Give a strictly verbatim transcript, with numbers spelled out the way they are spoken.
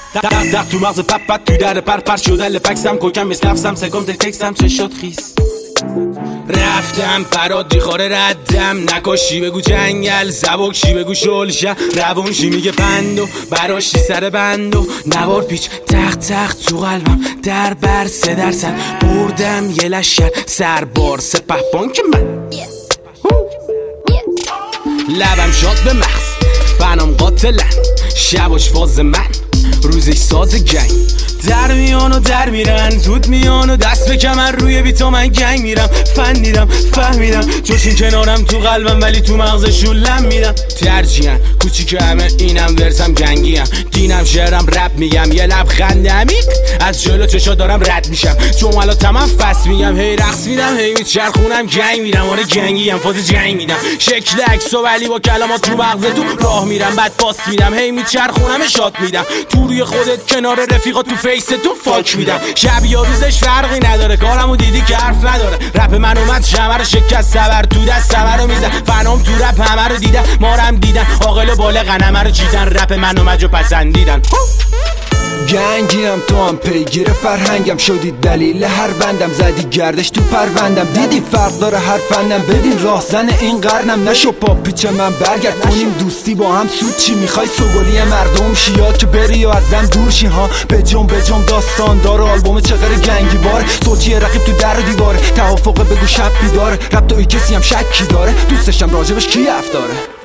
دق دق تو مغز پپ پپ تو در پر پر شده لفکسم کوکم مثل نفسم سکم تک تکسم چشات خیس رفتم برات دیخاره ردم نکاشی بگو جنگل زبکشی بگو شلشه روونشی میگه بندو براشی سر بندو نوار پیچ تخت تخت تو قلبم در بر سه درصد بردم یه لشر سربار سپه بانک من لبم شاد به مغز فنم قاتلن شباش فاز من روزش ساز گنگ در میان و در میرن زود میان و دست به کمر روی بیتا من گنگ میرم فندیدم فهمیدم جوشین کنارم تو قلبم ولی تو مغزشون لم میدم ترجیحاً کوچیک همه اینم ورسم گنگیم دینم شعرم رپ میگم یه لبخند عمیق از جلو چشا دارم رد میشم جملاتم هم فست میگم هی رقص میدم هی میچرخونم گنگ میرم آره گنگیم فاز جنگ میدم شکل عکس و ولی با کلمات تو مغز تو راه میرم بعد پاس میدم هی میچرخونم شات میدم تو روی خودت کنار رفیقا تو فیس تو فاک میدم شب یا روزش فرقی نداره کارمو دیدی که حرف نداره رپ من اومد شمه رو شکست سبر تو دست سمه رو میزن فنام تو رپ همه رو دیدن مارم دیدن عاقل و بالغ همه رو چیدن رپ من اومد و پسندیدن گنگیم تو هم پیگیر فرهنگم شدی دلیل هر بندم زدی گردش تو پروندم دیدی فرق داره هر فندم بدین راهزن این قرنم نشو پاپیچ من برگرد کنیم دوستی با هم سود چی میخوای سوگلی مردم شیاد که بری و ازم دور شی ها بجم بجم داستان داره آلبوم چقدر گنگی باره صوتی رقیب تو در و دیواره توافق بگو شب بیداره رب تو ای کسی هم شکی داره دوستشم راجبش کی حرف داره